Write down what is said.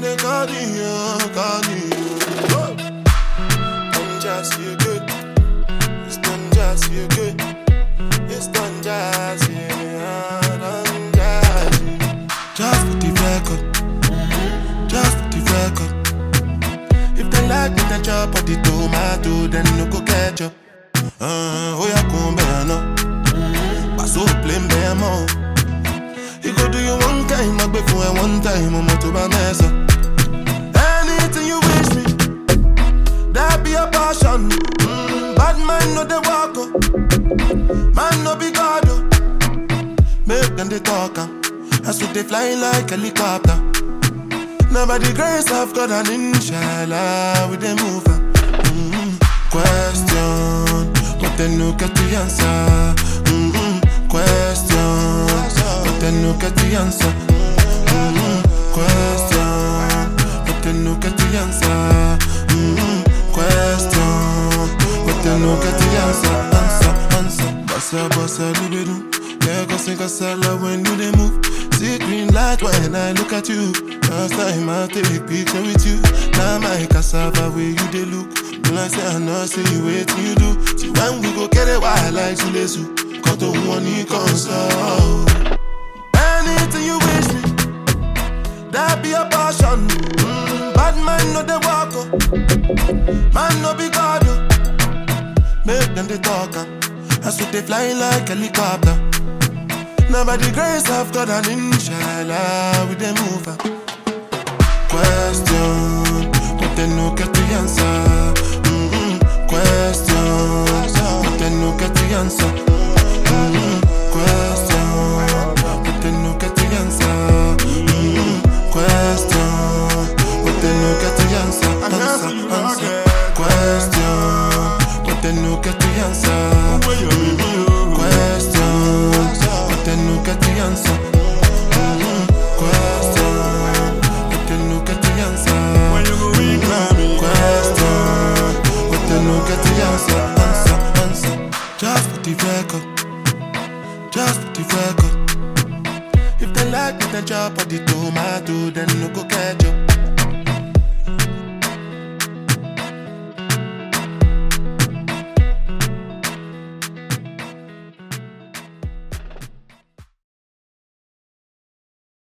they call you. Don't just you good. It's done just you good. It's done just yeah, done just you. Just for the record. Just for the record. If they like me, then chop up the tomato, then no go ketchup. Oh yeah, come bear no. Pass up plain bear more. You go do you one time, I before one time, I'm to my mess up. Anything you wish me, that be a passion. Bad man no they walk up, man no be God. Make them they talk, as if they fly like helicopter. Now by the grace of God and inshallah, we they move. Question, but then no get the answer. Question, but then no get the answer. Question, but then no get the answer. Question, but then no get the answer. Bossa, libido. Lego sing a salad when you they move. See green light when I look at you. First time I take picture with you. Now my cassava where you they look. When I say I know, say you wait till you do. See when we go get it wild like Sulesu. Got to one you console. Anything you wish me, that be a passion. Bad man no they walk up, man no be God. Make them they talk, as if they fly like helicopter. Now by the grace of God and inshallah, we they move. Question, but they no get the answer. Question, but they no get the answer. Question, but they no get the answer. Question, but they no get the answer. Question, but they no get the answer. Question, but they no get the answer. Question, but they no get the answer. Question, but they no get the answer. Just for the record. Just for the record. If they like me, then chop up the tomato, then no go ketchup.